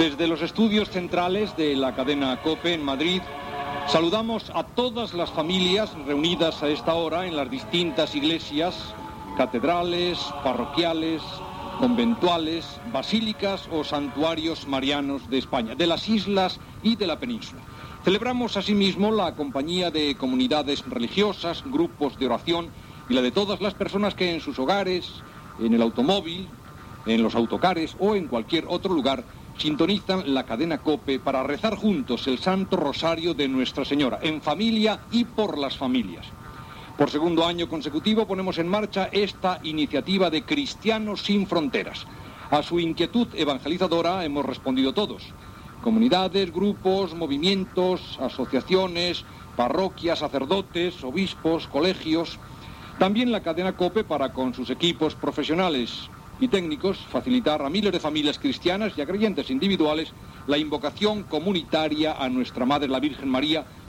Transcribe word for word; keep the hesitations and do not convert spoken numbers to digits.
Desde los estudios centrales de la cadena COPE en Madrid, saludamos a todas las familias reunidas a esta hora en las distintas iglesias, catedrales, parroquiales, conventuales, basílicas o santuarios marianos de España, de las islas y de la península. Celebramos asimismo la compañía de comunidades religiosas, grupos de oración y la de todas las personas que en sus hogares, en el automóvil, en los autocares o en cualquier otro lugar sintonizan la cadena COPE para rezar juntos el Santo Rosario de Nuestra Señora, en familia y por las familias. Por segundo año consecutivo ponemos en marcha esta iniciativa de Cristianos sin Fronteras. A su inquietud evangelizadora hemos respondido todos. Comunidades, grupos, movimientos, asociaciones, parroquias, sacerdotes, obispos, colegios. También la cadena COPE para con sus equipos profesionales y técnicos facilitar a miles de familias cristianas y a creyentes individuales la invocación comunitaria a nuestra Madre la Virgen María